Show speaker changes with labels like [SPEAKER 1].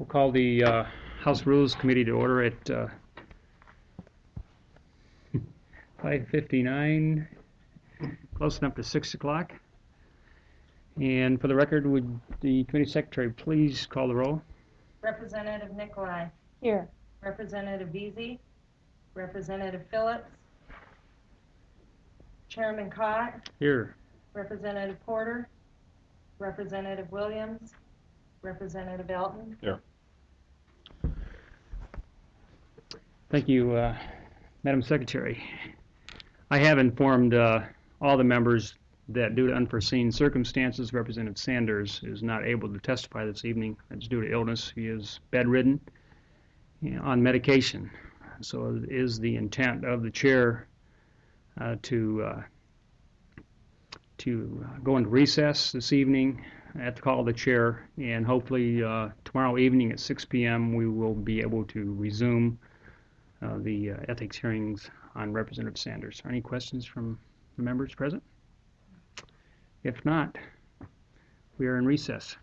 [SPEAKER 1] We'll call the House Rules Committee to order at 5:59, close enough to 6 o'clock. And for the record, would the committee secretary please call the roll?
[SPEAKER 2] Representative Nicolai.
[SPEAKER 3] Here.
[SPEAKER 2] Representative Veazey. Representative Phillips. Chairman Cott.
[SPEAKER 1] Here.
[SPEAKER 2] Representative Porter. Representative Williams. Representative Elton.
[SPEAKER 4] Here.
[SPEAKER 1] Thank you, Madam Secretary. I have informed all the members that due to unforeseen circumstances, Representative Sanders is not able to testify this evening. That's due to illness. He is bedridden on medication. So it is the intent of the chair to go into recess this evening at the call of the chair, and hopefully tomorrow evening at 6 p.m. we will be able to resume the ethics hearings on Representative Sanders. Are any questions from the members present? If not, we are in recess.